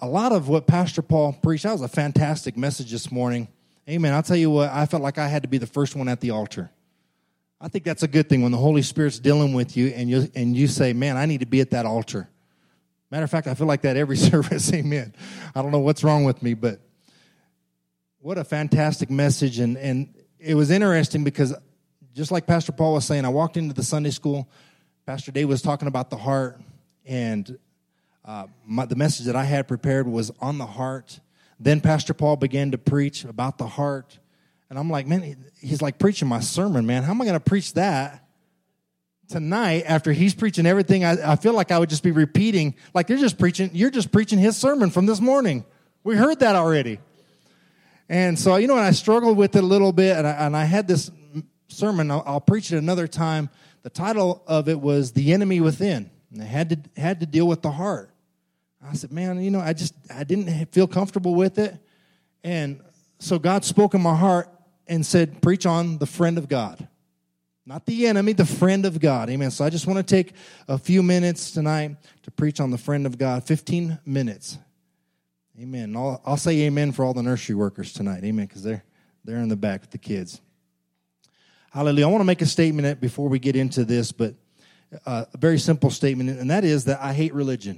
a lot of what Pastor Paul preached, that was a fantastic message this morning. Amen. I'll tell you what, I felt like I had to be the first one at the altar. I think that's a good thing when the Holy Spirit's dealing with you and you say, man, I need to be at that altar. Matter of fact, I feel like that every service. Amen. I don't know what's wrong with me, but what a fantastic message. And it was interesting because just like Pastor Paul was saying, I walked into the Sunday school. Pastor Dave was talking about the heart, and the message that I had prepared was on the heart. Then Pastor Paul began to preach about the heart. And I'm like, man, he's like preaching my sermon, man. How am I going to preach that tonight after he's preaching everything? I feel like I would just be repeating, like you're just preaching his sermon from this morning. We heard that already. And so, and I struggled with it a little bit, and I had this sermon. I'll preach it another time. The title of it was The Enemy Within. And I had to deal with the heart. I said, man, I didn't feel comfortable with it. And so God spoke in my heart and said, preach on the friend of God. Not the enemy, the friend of God. Amen. So I just want to take a few minutes tonight to preach on the friend of God. 15 minutes. Amen. I'll say amen for all the nursery workers tonight. Amen, because they're in the back with the kids. Hallelujah. I want to make a statement before we get into this, but a very simple statement, and that is that I hate religion.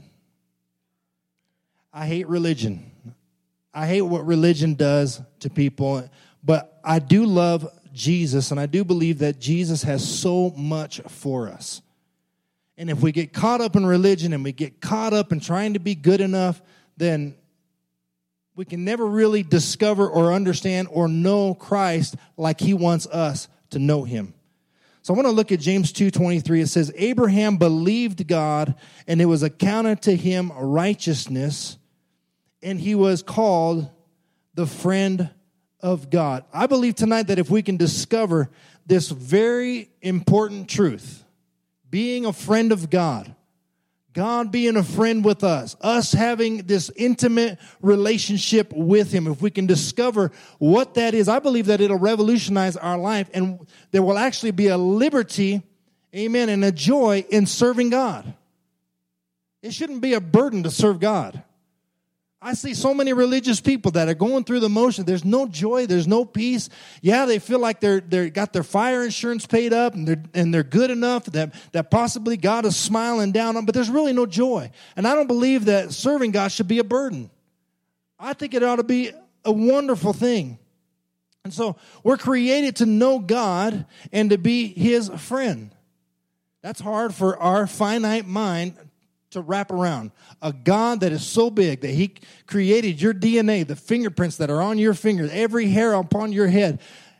I hate religion. I hate what religion does to people, but I do love Jesus, and I do believe that Jesus has so much for us. And if we get caught up in religion and we get caught up in trying to be good enough, then we can never really discover or understand or know Christ like he wants us to know him. So I want to look at James 2:23. It says, Abraham believed God, and it was accounted to him righteousness, and he was called the friend of God. I believe tonight that if we can discover this very important truth, being a friend of God, God being a friend with us having this intimate relationship with him, if we can discover what that is, I believe that it'll revolutionize our life, and there will actually be a liberty, amen, and a joy in serving God. It shouldn't be a burden to serve God. I see so many religious people that are going through the motion. There's no joy. There's no peace. Yeah, they feel like they're got their fire insurance paid up and they're good enough that possibly God is smiling down on them, but there's really no joy. And I don't believe that serving God should be a burden. I think it ought to be a wonderful thing. And so we're created to know God and to be his friend. That's hard for our finite mind to wrap around. A God that is so big that he created your DNA, the fingerprints that are on your fingers, every hair upon your head.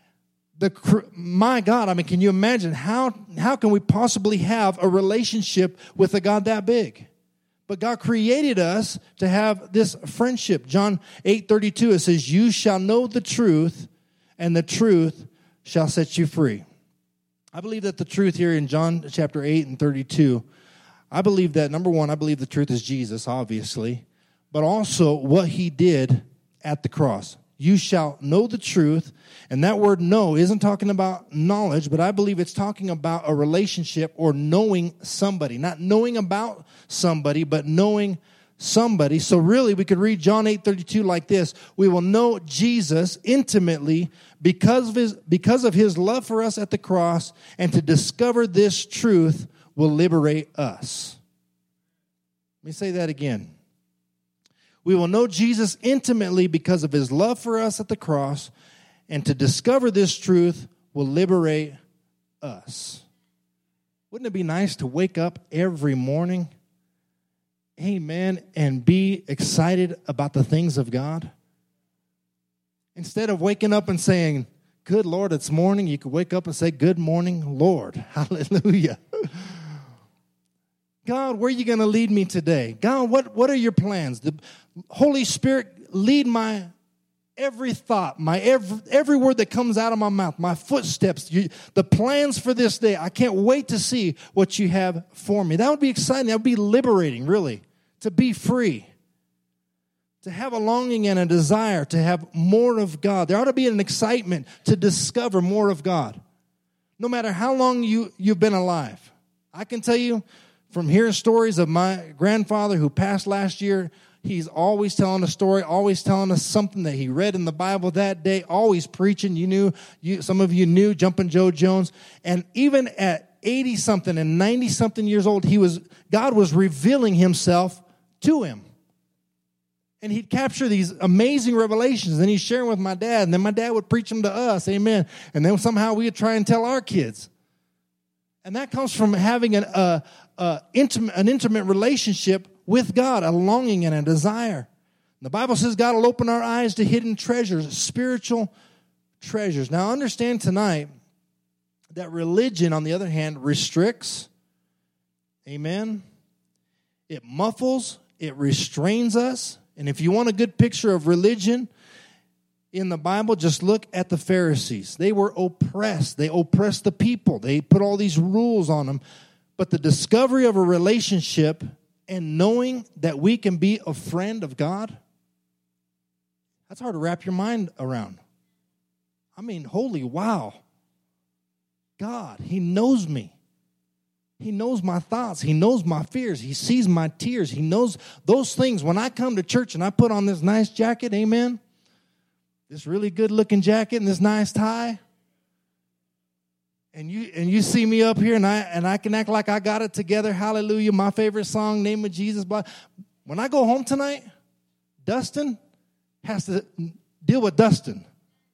My God, I mean, can you imagine how can we possibly have a relationship with a God that big? But God created us to have this friendship. John 8:32, it says, you shall know the truth, and the truth shall set you free. I believe that the truth here in John chapter 8 and 32, I believe that, number one, I believe the truth is Jesus, obviously, but also what he did at the cross. You shall know the truth, and that word know isn't talking about knowledge, but I believe it's talking about a relationship or knowing somebody. Not knowing about somebody, but knowing somebody. So really, we could read John 8:32 like this. We will know Jesus intimately because of his love for us at the cross, and to discover this truth will liberate us. Let me say that again. We will know Jesus intimately because of his love for us at the cross, and to discover this truth will liberate us. Wouldn't it be nice to wake up every morning, amen, and be excited about the things of God? Instead of waking up and saying, good Lord, it's morning, you could wake up and say, good morning, Lord. Hallelujah. God, where are you going to lead me today? God, what are your plans? The Holy Spirit, lead my every thought, my every word that comes out of my mouth, my footsteps, the plans for this day. I can't wait to see what you have for me. That would be exciting. That would be liberating, really, to be free, to have a longing and a desire to have more of God. There ought to be an excitement to discover more of God, no matter how long you've been alive. I can tell you, from hearing stories of my grandfather who passed last year, He's always telling a story, always telling us something that he read in the Bible that day, always preaching. Some of you knew Jumpin' Joe Jones. And even at 80-something and 90-something years old, God was revealing himself to him. And he'd capture these amazing revelations, and he's sharing with my dad, and then my dad would preach them to us, amen. And then somehow we would try and tell our kids. And that comes from having an intimate relationship with God, a longing and a desire. The Bible says God will open our eyes to hidden treasures, spiritual treasures. Now understand tonight that religion, on the other hand, restricts, amen. It muffles, it restrains us. And if you want a good picture of religion in the Bible, just look at the Pharisees. They were oppressed. They oppressed the people. They put all these rules on them. But the discovery of a relationship and knowing that we can be a friend of God, that's hard to wrap your mind around. I mean, holy wow. God, he knows me. He knows my thoughts. He knows my fears. He sees my tears. He knows those things. When I come to church and I put on this nice jacket, amen, this really good-looking jacket and this nice tie, and you see me up here and I can act like I got it together, hallelujah, my favorite song, Name of Jesus. But when I go home tonight, Dustin has to deal with Dustin.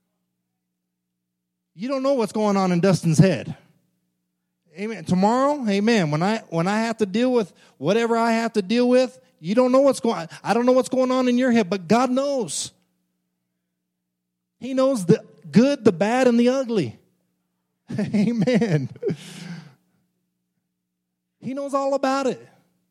You don't know what's going on in Dustin's head. Amen. Tomorrow, amen. When I have to deal with whatever I have to deal with, you don't know what's going on. I don't know what's going on in your head, but God knows. He knows the good, the bad, and the ugly. Amen. He knows all about it.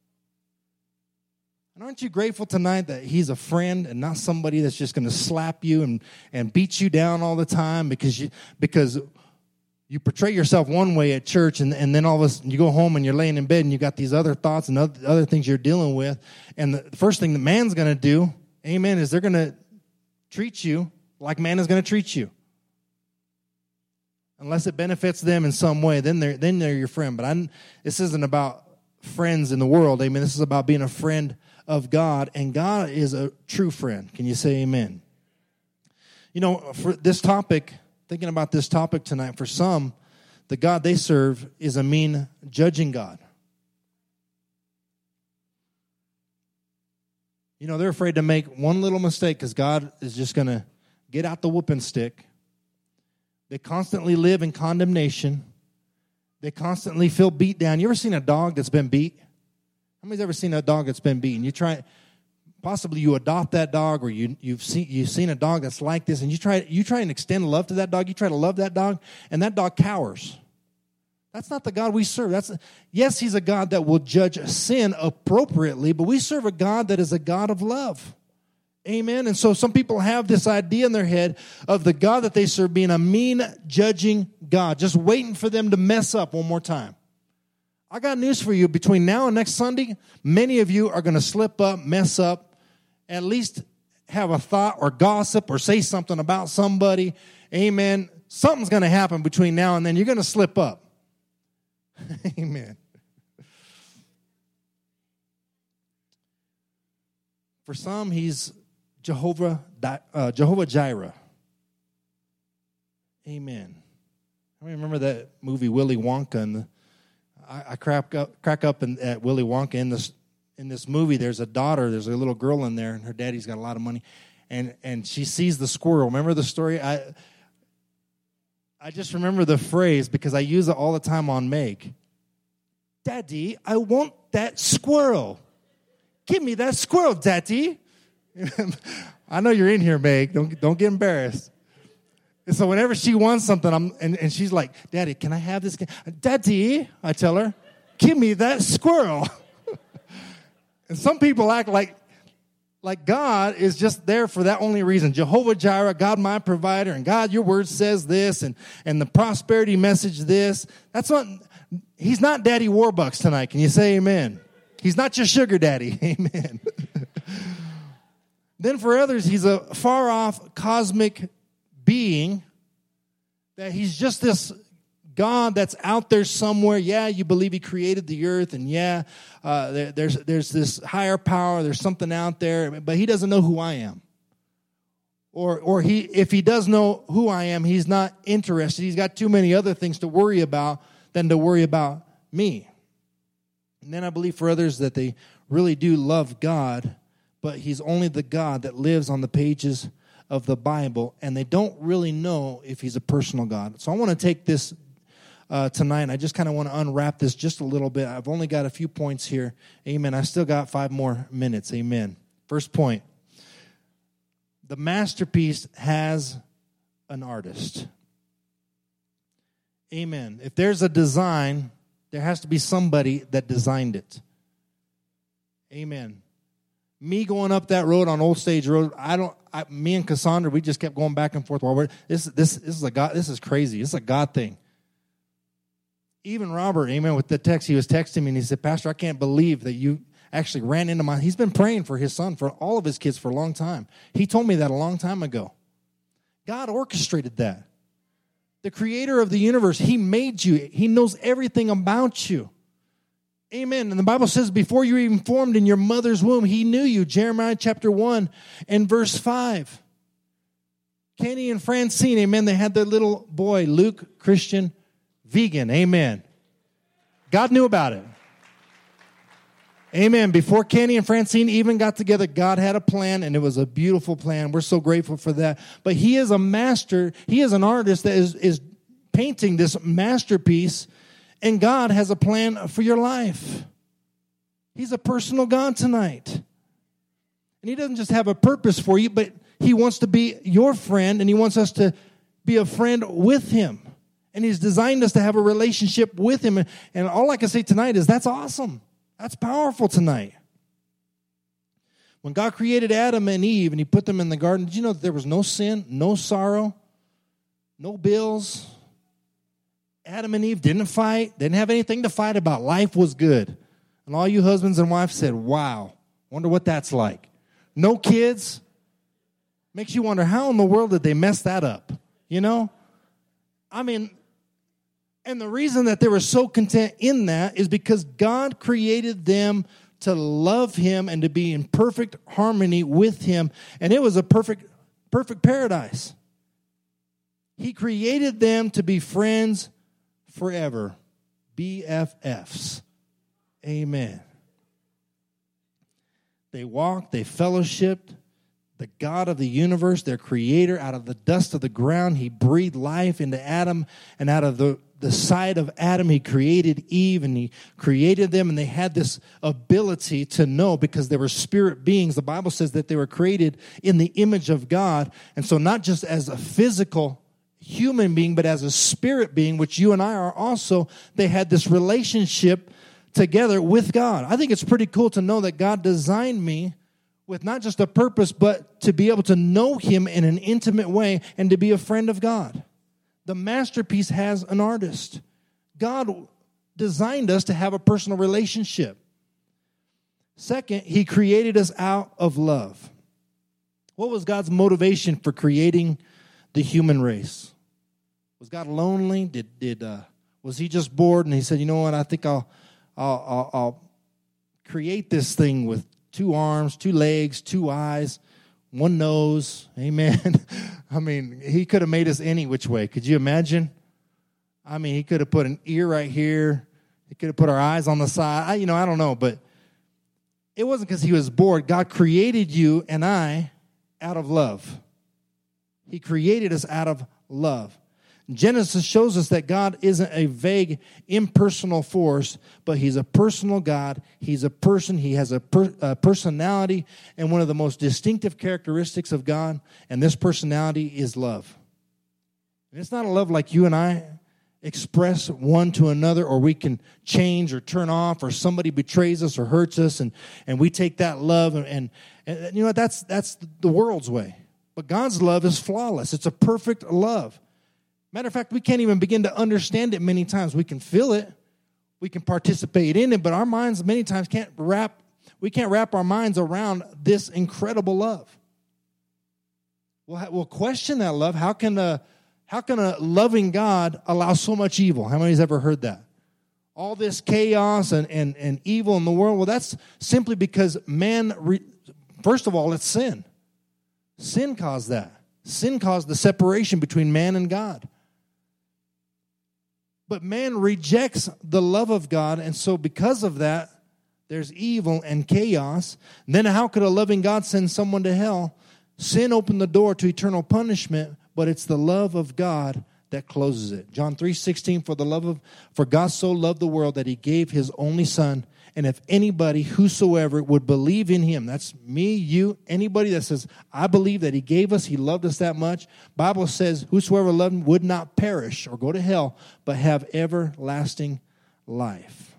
And aren't you grateful tonight that he's a friend and not somebody that's just going to slap you and beat you down all the time because you portray yourself one way at church, and then all of a sudden you go home and you're laying in bed and you got these other thoughts and other things you're dealing with. And the first thing the man's going to do, amen, is they're going to treat you like man is going to treat you. Unless it benefits them in some way, then they're your friend. But this isn't about friends in the world, amen. This is about being a friend of God, and God is a true friend. Can you say amen? You know, for this topic, thinking about this topic tonight, for some, the God they serve is a mean, judging God. You know, they're afraid to make one little mistake because God is just going to get out the whooping stick. They constantly live in condemnation. They constantly feel beat down. You ever seen a dog that's been beat? How many's ever seen a dog that's been beaten? Possibly you adopt that dog, or you've seen a dog that's like this, and you try and extend love to that dog. You try to love that dog, and that dog cowers. That's not the God we serve. Yes, he's a God that will judge sin appropriately, but we serve a God that is a God of love. Amen. And so some people have this idea in their head of the God that they serve being a mean, judging God, just waiting for them to mess up one more time. I got news for you. Between now and next Sunday, many of you are going to slip up, mess up, at least have a thought or gossip or say something about somebody. Amen. Something's going to happen between now and then. You're going to slip up. Amen. For some, he's Jehovah Jireh. Amen. I remember that movie Willy Wonka, and I crack up at Willy Wonka. In this movie, there's a little girl in there, and her daddy's got a lot of money, and she sees the squirrel. Remember the story? I just remember the phrase because I use it all the time on Meg. Daddy, I want that squirrel. Give me that squirrel, Daddy. I know you're in here, Meg. Don't get embarrassed. And so whenever she wants something, and she's like, Daddy, can I have this? Daddy, I tell her, give me that squirrel. And some people act like God is just there for that only reason. Jehovah Jireh, God my provider, and God, your word says this, and the prosperity message this. He's not Daddy Warbucks tonight. Can you say amen? He's not your sugar daddy. Amen. Then for others, he's a far-off cosmic being that he's just this God that's out there somewhere. Yeah, you believe he created the earth, and yeah, there's this higher power, there's something out there, but he doesn't know who I am. Or if he does know who I am, he's not interested. He's got too many other things to worry about than to worry about me. And then I believe for others that they really do love God, but he's only the God that lives on the pages of the Bible, and they don't really know if he's a personal God. So I want to take this tonight, and I just kind of want to unwrap this just a little bit. I've only got a few points here. Amen. I still got 5 more minutes. Amen. First point. The masterpiece has an artist. Amen. If there's a design, there has to be somebody that designed it. Amen. Me going up that road on Old Stage Road, me and Cassandra, we just kept going back and forth. This is a God. This is crazy. This is a God thing. Even Robert, amen, with the text, he was texting me and he said, Pastor, I can't believe that you actually ran into he's been praying for his son, for all of his kids for a long time. He told me that a long time ago. God orchestrated that. The creator of the universe, he made you. He knows everything about you. Amen. And the Bible says before you were even formed in your mother's womb, he knew you. Jeremiah chapter 1 and verse 5. Kenny and Francine, amen, they had their little boy, Luke, Christian, vegan. Amen. God knew about it. Amen. Before Kenny and Francine even got together, God had a plan, and it was a beautiful plan. We're so grateful for that. But he is a master. He is an artist that is painting this masterpiece, and God has a plan for your life. He's a personal God tonight. And he doesn't just have a purpose for you, but he wants to be your friend, and he wants us to be a friend with him. And he's designed us to have a relationship with him. And all I can say tonight is that's awesome. That's powerful tonight. When God created Adam and Eve and he put them in the garden, did you know that there was no sin, no sorrow, no bills? Adam and Eve didn't fight, didn't have anything to fight about. Life was good. And all you husbands and wives said, wow, wonder what that's like. No kids. Makes you wonder, how in the world did they mess that up? You know? I mean, and the reason that they were so content in that is because God created them to love him and to be in perfect harmony with him. And it was a perfect paradise. He created them to be friends forever. BFFs. Amen. They walked, they fellowshiped. The God of the universe, their creator, out of the dust of the ground, he breathed life into Adam, and out of the side of Adam, he created Eve, and he created them, and they had this ability to know because they were spirit beings. The Bible says that they were created in the image of God, and so not just as a physical human being, but as a spirit being, which you and I are also, they had this relationship together with God. I think it's pretty cool to know that God designed me with not just a purpose, but to be able to know him in an intimate way and to be a friend of God. The masterpiece has an artist. God designed us to have a personal relationship. Second, he created us out of love. What was God's motivation for creating the human race? Was God lonely? Was he just bored and he said, you know what, I think I'll create this thing with 2 arms, 2 legs, 2 eyes, 1 nose. Amen. I mean, he could have made us any which way. Could you imagine? I mean, he could have put an ear right here. He could have put our eyes on the side. I don't know, but it wasn't because he was bored. God created you and I out of love. He created us out of love. Genesis shows us that God isn't a vague, impersonal force, but he's a personal God. He's a person. He has a personality, and one of the most distinctive characteristics of God, and this personality is love. And it's not a love like you and I express one to another, or we can change or turn off, or somebody betrays us or hurts us, and we take that love, and you know, that's the world's way. But God's love is flawless. It's a perfect love. Matter of fact, we can't even begin to understand it many times. We can feel it. We can participate in it, but our minds many times can't wrap our minds around this incredible love. We'll question that love. How can How can a loving God allow so much evil? How many's ever heard that? All this chaos and evil in the world. Well, that's simply because first of all, it's sin. Sin caused that. Sin caused the separation between man and God. But man rejects the love of God, and so because of that, there's evil and chaos. And then how could a loving God send someone to hell? Sin opened the door to eternal punishment, but it's the love of God that closes it. John 3:16, for God so loved the world that he gave his only son, and if anybody, whosoever, would believe in him, that's me, you, anybody that says, I believe that he loved us that much. Bible says, whosoever loved him would not perish or go to hell, but have everlasting life.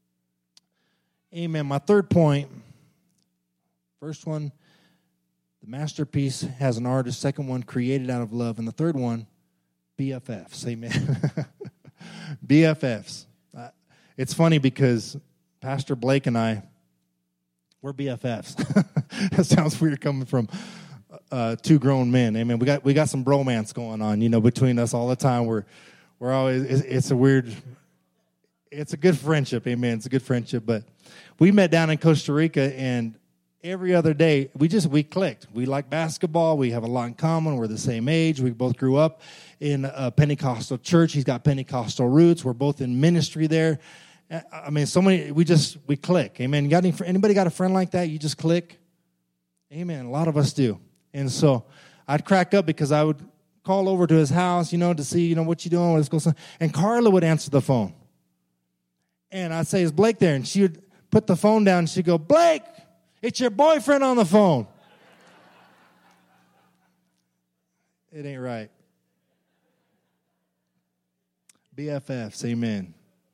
Amen. My third point, first one, the masterpiece has an artist. Second one, created out of love. And the third one, BFFs. Amen. BFFs. It's funny because Pastor Blake and I, we're BFFs. That sounds weird coming from two grown men. Amen. We got some bromance going on, between us all the time. We're always, it's a good friendship. Amen. It's a good friendship. But we met down in Costa Rica, and every other day, we clicked. We like basketball. We have a lot in common. We're the same age. We both grew up in a Pentecostal church. He's got Pentecostal roots. We're both in ministry there. I mean, so many, we click. Amen. Anybody got a friend like that? You just click? Amen. A lot of us do. And so I'd crack up because I would call over to his house, to see, what you doing, what's going on. And Carla would answer the phone. And I'd say, is Blake there? And she would put the phone down, and she'd go, Blake, it's your boyfriend on the phone. It ain't right. BFFs, amen.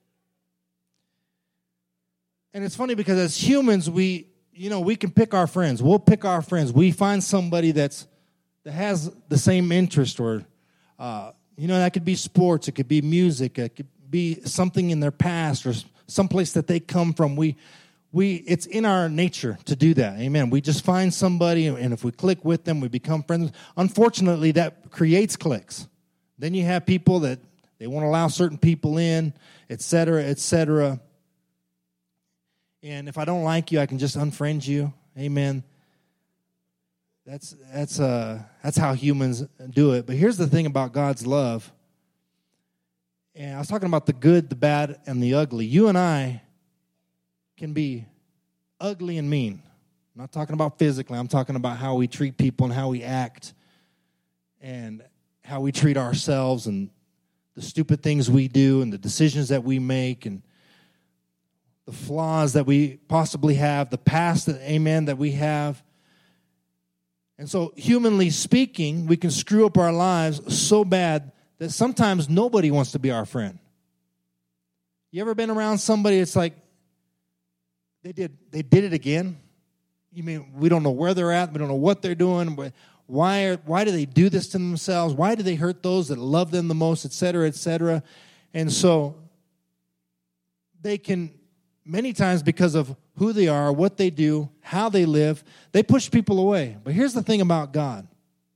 And it's funny because as humans, we can pick our friends. We'll pick our friends. We find somebody that has the same interest, or that could be sports, it could be music, it could be something in their past, or someplace that they come from. It's in our nature to do that. Amen. We just find somebody, and if we click with them, we become friends. Unfortunately, that creates cliques. Then you have people that they won't allow certain people in, et cetera, et cetera. And if I don't like you, I can just unfriend you. Amen. That's how humans do it. But here's the thing about God's love. And I was talking about the good, the bad, and the ugly. You and I can be ugly and mean. I'm not talking about physically. I'm talking about how we treat people and how we act and how we treat ourselves and the stupid things we do and the decisions that we make and the flaws that we possibly have, the past that we have. And so, humanly speaking, we can screw up our lives so bad that sometimes nobody wants to be our friend. You ever been around somebody, it's like, they did it again? You mean we don't know where they're at, we don't know what they're doing, but why do they do this to themselves? Why do they hurt those that love them the most, et cetera, et cetera? And so, they can, many times because of who they are, what they do, how they live, they push people away. But here's the thing about God.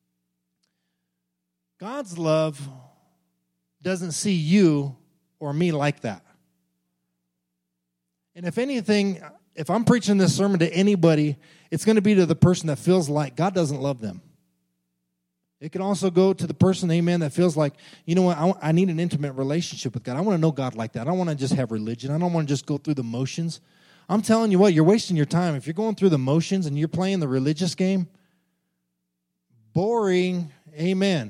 God's love doesn't see you or me like that. And if anything, if I'm preaching this sermon to anybody, it's going to be to the person that feels like God doesn't love them. It can also go to the person, amen, that feels like, you know what, I need an intimate relationship with God. I want to know God like that. I don't want to just have religion. I don't want to just go through the motions. I'm telling you what, you're wasting your time. If you're going through the motions and you're playing the religious game, boring, amen.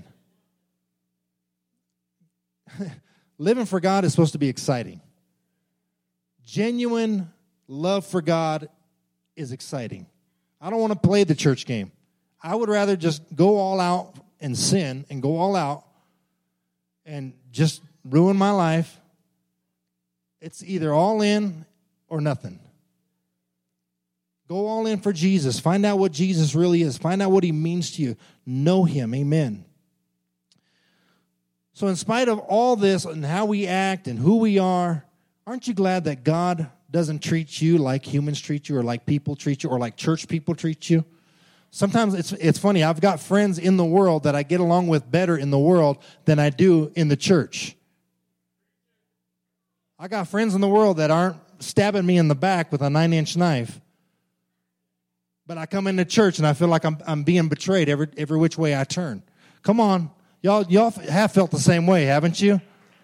Living for God is supposed to be exciting. Genuine love for God is exciting. I don't want to play the church game. I would rather just go all out and sin and go all out and just ruin my life. It's either all in or nothing. Go all in for Jesus. Find out what Jesus really is. Find out what he means to you. Know him. Amen. So in spite of all this and how we act and who we are, aren't you glad that God doesn't treat you like humans treat you or like people treat you or like church people treat you? Sometimes it's funny. I've got friends in the world that I get along with better in the world than I do in the church. I got friends in the world that aren't stabbing me in the back with a 9-inch knife. But I come into church and I feel like I'm being betrayed every which way I turn. Come on. Y'all have felt the same way, haven't you?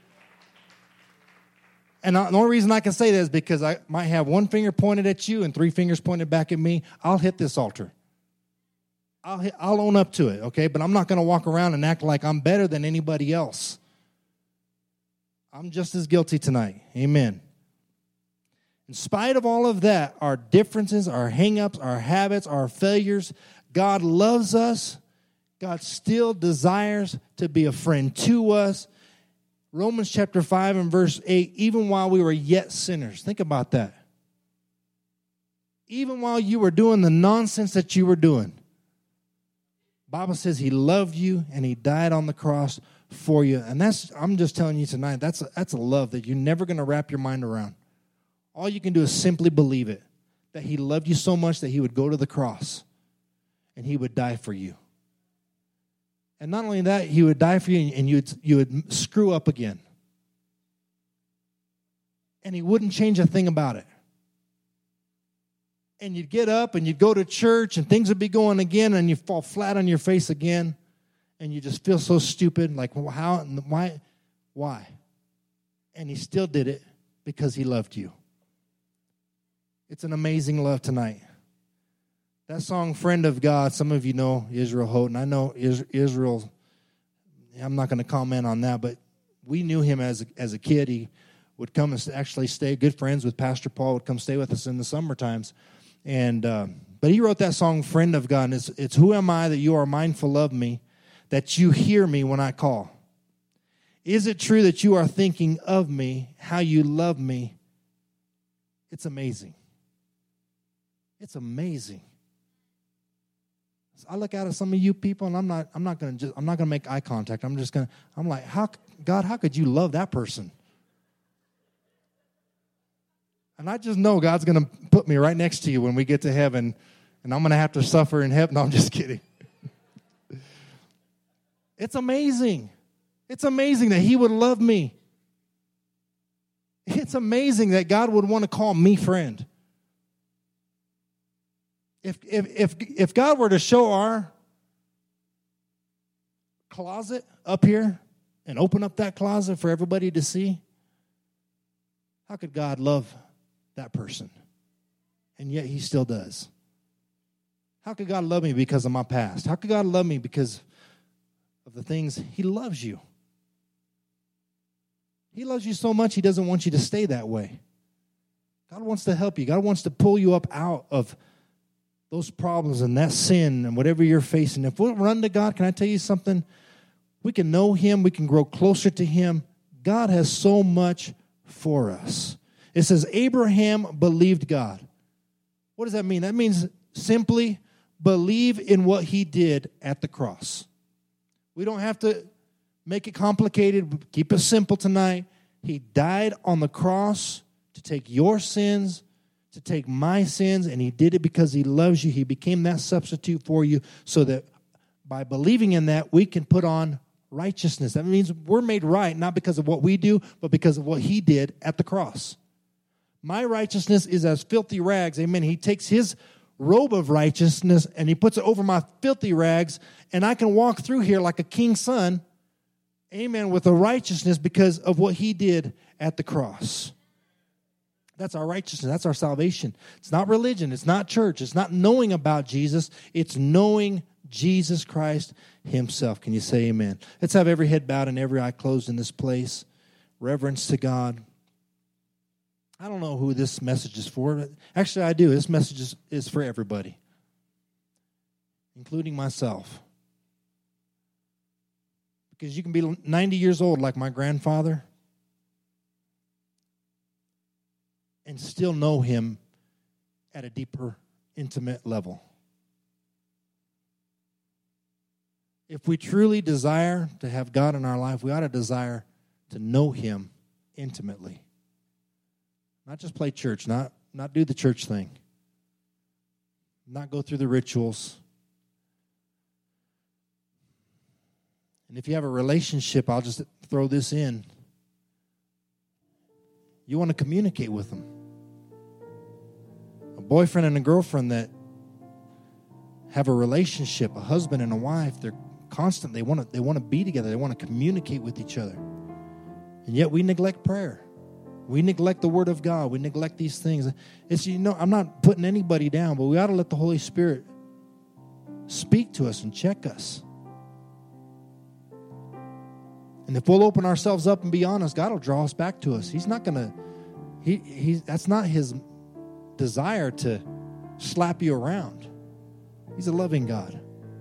And the only reason I can say that is because I might have one finger pointed at you and 3 fingers pointed back at me. I'll hit this altar. I'll own up to it, okay? But I'm not going to walk around and act like I'm better than anybody else. I'm just as guilty tonight. Amen. In spite of all of that, our differences, our hang-ups, our habits, our failures, God loves us. God still desires to be a friend to us. Romans chapter 5 and verse 8, even while we were yet sinners. Think about that. Even while you were doing the nonsense that you were doing, Bible says he loved you and he died on the cross for you. And I'm just telling you tonight, that's a love that you're never going to wrap your mind around. All you can do is simply believe it, that he loved you so much that he would go to the cross and he would die for you. And not only that, he would die for you and you would screw up again. And he wouldn't change a thing about it. And you'd get up and you'd go to church and things would be going again and you fall flat on your face again and you just feel so stupid, like, well, how and why? And he still did it because he loved you. It's an amazing love tonight. That song, Friend of God, some of you know Israel Houghton. I know Israel, I'm not going to comment on that, but we knew him as a kid. He would come and actually stay, good friends with Pastor Paul, would come stay with us in the summer times. And but he wrote that song, Friend of God, and it's who am I that you are mindful of me, that you hear me when I call? Is it true that you are thinking of me, how you love me? It's amazing. It's amazing. I look out at some of you people, and I'm not going to make eye contact. I'm like, God, how could you love that person? And I just know God's going to put me right next to you when we get to heaven, and I'm going to have to suffer in heaven. No, I'm just kidding. It's amazing. It's amazing that he would love me. It's amazing that God would want to call me friend. If God were to show our closet up here and open up that closet for everybody to see, how could God love that person? And yet he still does. How could God love me because of my past? How could God love me because of the things? He loves you. He loves you so much he doesn't want you to stay that way. God wants to help you. God wants to pull you up out of those problems and that sin and whatever you're facing. If we'll run to God, can I tell you something? We can know him. We can grow closer to him. God has so much for us. It says Abraham believed God. What does that mean? That means simply believe in what he did at the cross. We don't have to make it complicated. Keep it simple tonight. He died on the cross to take your sins, to take my sins, and he did it because he loves you. He became that substitute for you so that by believing in that, we can put on righteousness. That means we're made right, not because of what we do, but because of what he did at the cross. My righteousness is as filthy rags. Amen. He takes his robe of righteousness and he puts it over my filthy rags, and I can walk through here like a king's son, amen, with a righteousness because of what he did at the cross. That's our righteousness. That's our salvation. It's not religion. It's not church. It's not knowing about Jesus. It's knowing Jesus Christ himself. Can you say amen? Let's have every head bowed and every eye closed in this place. Reverence to God. I don't know who this message is for. Actually, I do. This message is for everybody, including myself. Because you can be 90 years old like my grandfather and still know him at a deeper, intimate level. If we truly desire to have God in our life, we ought to desire to know him intimately. Not just play church, not do the church thing, not go through the rituals, And if you have a relationship, I'll just throw this in. You want to communicate with them. A boyfriend and a girlfriend that have a relationship, a husband and a wife, they're constant. They want to be together. They want to communicate with each other. And yet we neglect prayer. We neglect the Word of God. We neglect these things. It's, I'm not putting anybody down, but we ought to let the Holy Spirit speak to us and check us. And if we'll open ourselves up and be honest, God will draw us back to us. He's not going to, that's not His desire to slap you around. He's a loving God.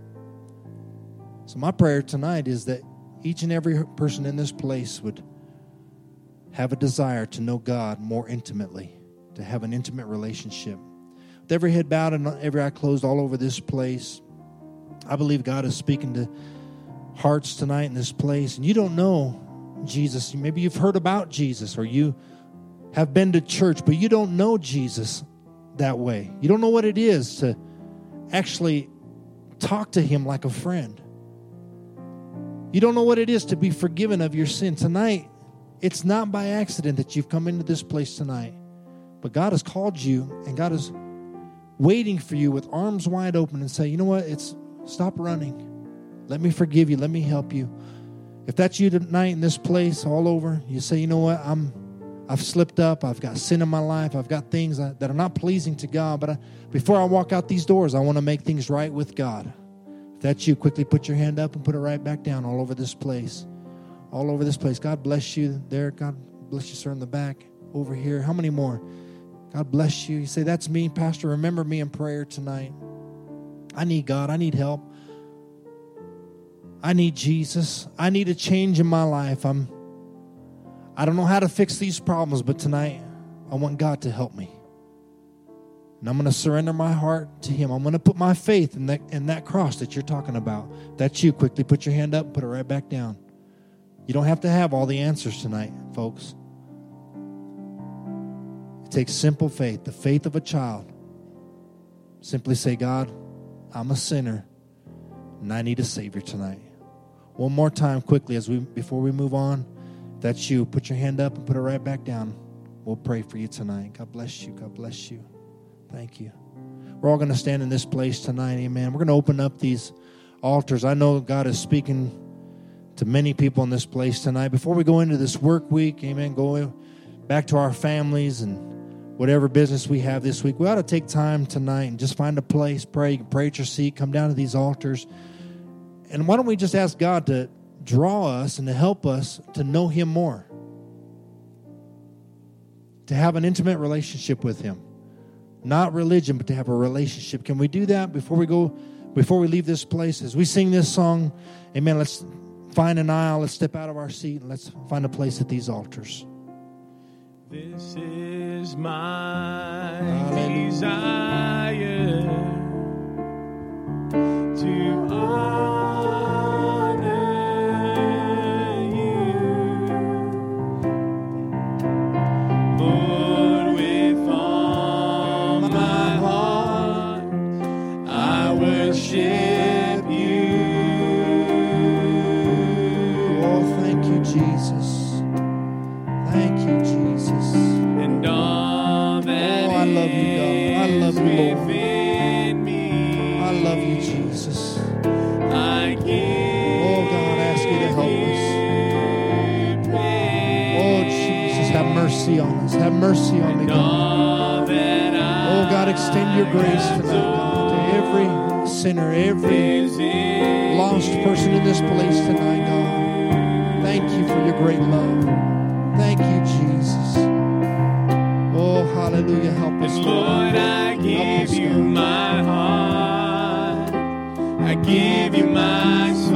So my prayer tonight is that each and every person in this place would have a desire to know God more intimately, to have an intimate relationship. With every head bowed and every eye closed all over this place, I believe God is speaking to hearts tonight in this place. And you don't know Jesus. Maybe you've heard about Jesus, or you have been to church, but you don't know Jesus that way. You don't know what it is to actually talk to Him like a friend. You don't know what it is to be forgiven of your sin. Tonight, it's not by accident that you've come into this place tonight. But God has called you, and God is waiting for you with arms wide open and say, you know what? Stop running. Let me forgive you. Let me help you. If that's you tonight in this place all over, you say, you know what? I've slipped up. I've got sin in my life. I've got things that are not pleasing to God. But before I walk out these doors, I want to make things right with God. If that's you, quickly put your hand up and put it right back down all over this place. All over this place. God bless you there. God bless you, sir, in the back. Over here. How many more? God bless you. You say, that's me, Pastor. Remember me in prayer tonight. I need God. I need help. I need Jesus. I need a change in my life. I don't know how to fix these problems, but tonight I want God to help me. And I'm going to surrender my heart to Him. I'm going to put my faith in that cross that you're talking about. If that's you, quickly put your hand up and put it right back down. You don't have to have all the answers tonight, folks. It takes simple faith, the faith of a child. Simply say, God, I'm a sinner, and I need a Savior tonight. One more time, quickly, before we move on. If that's you, put your hand up and put it right back down. We'll pray for you tonight. God bless you. God bless you. Thank you. We're all going to stand in this place tonight. Amen. We're going to open up these altars. I know God is speaking to many people in this place tonight. Before we go into this work week, amen, go back to our families and whatever business we have this week, we ought to take time tonight and just find a place, pray. You can pray at your seat, come down to these altars. And why don't we just ask God to draw us and to help us to know Him more, to have an intimate relationship with Him. Not religion, but to have a relationship. Can we do that before we leave this place? As we sing this song, amen, let's find an aisle, let's step out of our seat, and let's find a place at these altars. This is my desire to honor you, Lord, with all my heart I worship you. Oh, thank you, Jesus. Thank you, Jesus. And all that I love you, God. I love you, Lord. within me, I love you, Jesus. I give. Oh, God, I ask you to help us. Oh, Jesus, have mercy on us. Have mercy on me, God. Oh, God, extend your grace tonight, God, to every sinner, every lost person in this place tonight, God. Thank you for your great love. Thank you, Jesus. Oh, hallelujah. Help us, Lord, I give you my heart. I give you my soul.